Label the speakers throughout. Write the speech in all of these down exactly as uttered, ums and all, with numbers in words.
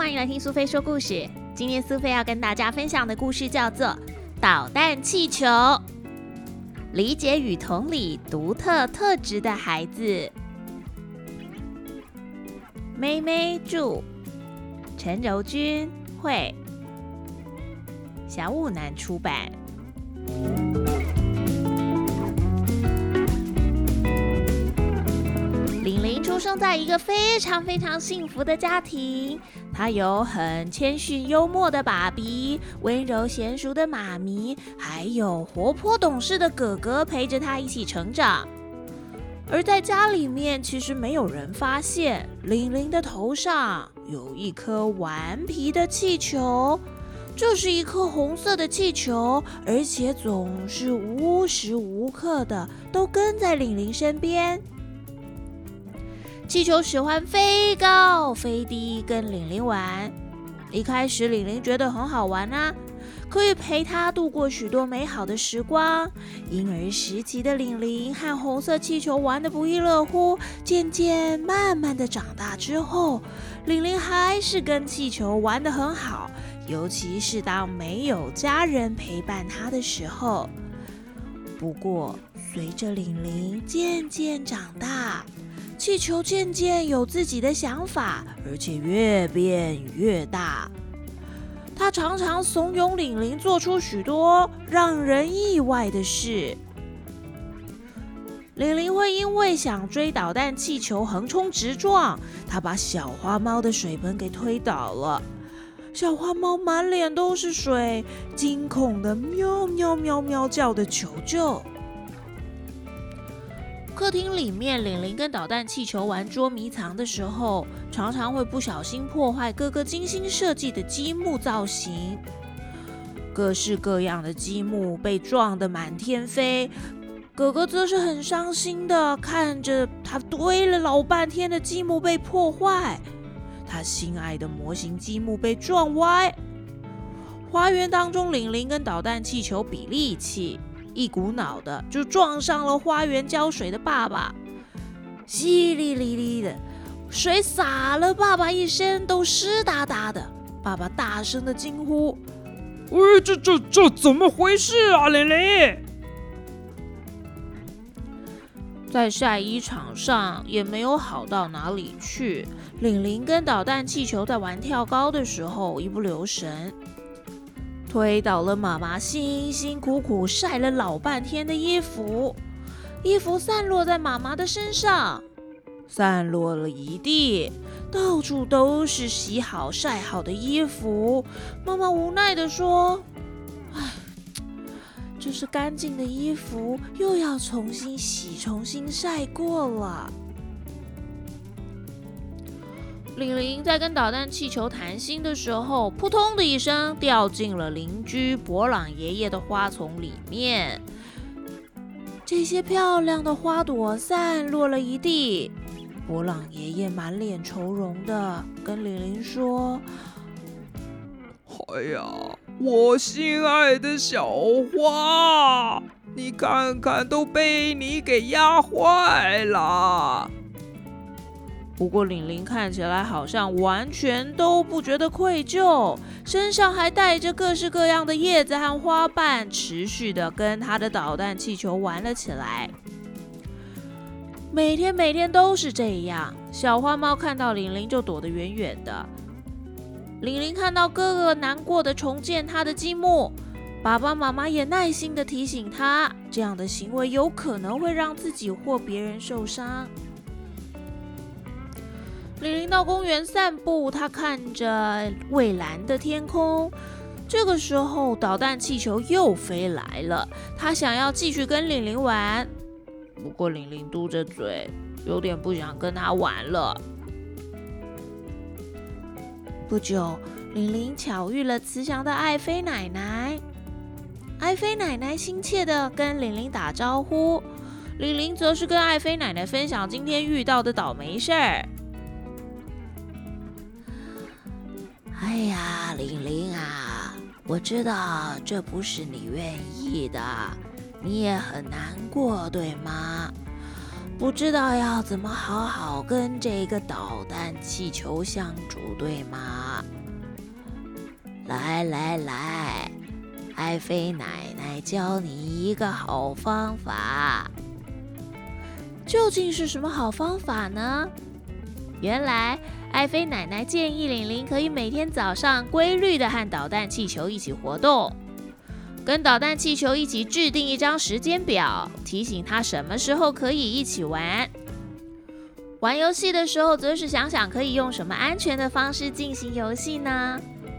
Speaker 1: 欢迎来听苏菲说故事。今天苏菲要跟大家分享的故事叫做《导弹气球》，理解与同理独特特质的孩子。妹妹著，陈柔君绘，小五南出版。玲玲出生在一个非常非常幸福的家庭，她有很谦逊幽默的爸比，温柔娴熟的妈咪，还有活泼懂事的哥哥陪着她一起成长。而在家里面，其实没有人发现玲玲的头上有一颗顽皮的气球，这是一颗红色的气球，而且总是无时无刻的都跟在玲玲身边。气球喜欢飞高飞低，跟玲玲玩。一开始玲玲觉得很好玩啊，可以陪她度过许多美好的时光。婴儿时期的玲玲和红色气球玩得不亦乐乎，渐渐慢慢的长大之后，玲玲还是跟气球玩得很好，尤其是当没有家人陪伴她的时候。不过随着玲玲渐渐长大，气球渐渐有自己的想法，而且越变越大。他常常怂恿玲玲做出许多让人意外的事。玲玲会因为想追导弹气球横冲直撞，她把小花猫的水盆给推倒了。小花猫满脸都是水，惊恐的喵喵喵喵叫的求救。客厅里面，玲玲跟导弹气球玩捉迷藏的时候，常常会不小心破坏哥哥精心设计的积木造型。各式各样的积木被撞得满天飞，哥哥则是很伤心的看着他堆了老半天的积木被破坏，他心爱的模型积木被撞歪。花园当中，玲玲跟导弹气球比力气，一股脑的就撞上了花园浇水的爸爸，淅沥沥沥的水洒了爸爸一身，都湿哒哒的。爸爸大声的惊呼：“
Speaker 2: 喂，这这这怎么回事啊，玲玲？”
Speaker 1: 在晒衣场上也没有好到哪里去。玲玲跟导弹气球在玩跳高的时候，一不留神推倒了妈妈辛辛苦苦晒了老半天的衣服，衣服散落在妈妈的身上，散落了一地，到处都是洗好晒好的衣服。妈妈无奈地说：“唉，这是干净的衣服，又要重新洗、重新晒过了。”玲玲在跟导弹气球谈心的时候，扑通的一声掉进了邻居博朗爷爷的花丛里面。这些漂亮的花朵散落了一地。博朗爷爷满脸愁容的跟玲玲说：“
Speaker 2: 哎呀，我心爱的小花，你看看，都被你给压坏了。”
Speaker 1: 不过玲玲看起来好像完全都不觉得愧疚，身上还带着各式各样的叶子和花瓣，持续的跟她的导弹气球玩了起来。每天每天都是这样，小花猫看到玲玲就躲得远远的。玲玲看到哥哥难过的重建他的积木，爸爸妈妈也耐心的提醒他，这样的行为有可能会让自己或别人受伤。玲玲到公园散步，她看着蔚蓝的天空。这个时候，导弹气球又飞来了，她想要继续跟玲玲玩，不过玲玲嘟着嘴，有点不想跟她玩了。不久，玲玲巧遇了慈祥的爱妃奶奶。爱妃奶奶亲切地跟玲玲打招呼，玲玲则是跟爱妃奶奶分享今天遇到的倒霉事儿。哎呀，玲玲啊，我知道这不是你愿意的，你也很难过，对吗？ 不知道要怎么好好跟这个导弹气球相处，对吗？来来来，艾菲奶奶教你一个好方法。究竟是什么好方法呢？原来艾菲奶奶建议玲玲可以每天早上规律的和导弹气球一起活动，跟导弹气球一起制定一张时间表，提醒他什么时候可以一起玩。玩游戏的时候，则是想想可以用什么安全的方式进行游戏呢？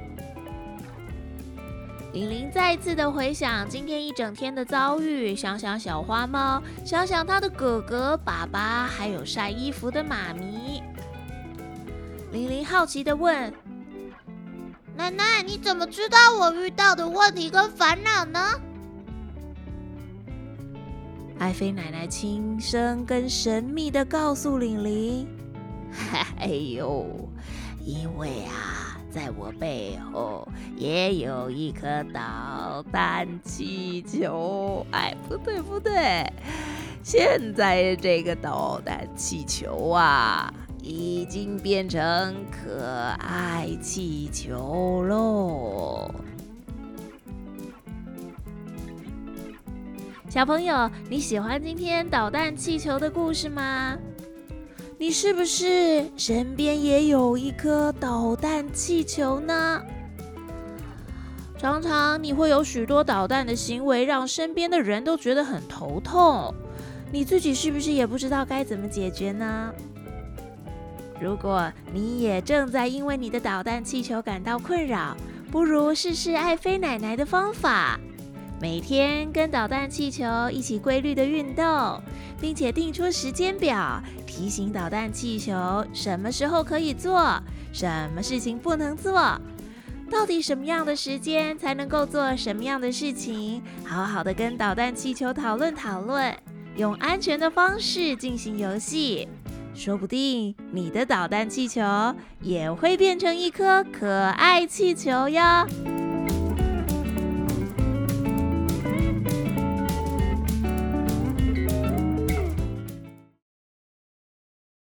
Speaker 1: 玲玲再一次的回想今天一整天的遭遇，想想小花猫，想想她的哥哥、爸爸，还有晒衣服的妈咪。玲玲好奇的问：
Speaker 3: 奶奶，你怎么知道我遇到的问题跟烦恼呢？
Speaker 1: 艾菲奶奶轻声跟神秘的告诉玲玲：哎呦，因为啊，在我背后也有一颗导弹气球。哎，不对不对，现在这个导弹气球啊，已经变成可爱气球喽。小朋友，你喜欢今天导弹气球的故事吗？你是不是身边也有一颗导弹气球呢？常常你会有许多捣蛋的行为，让身边的人都觉得很头痛。你自己是不是也不知道该怎么解决呢？如果你也正在因为你的导弹气球感到困扰，不如试试艾菲奶奶的方法。每天跟导弹气球一起规律的运动，并且定出时间表，提醒导弹气球什么时候可以做，什么事情不能做。到底什么样的时间才能够做什么样的事情？好好的跟导弹气球讨论讨论，用安全的方式进行游戏，说不定你的导弹气球也会变成一颗可爱气球哟。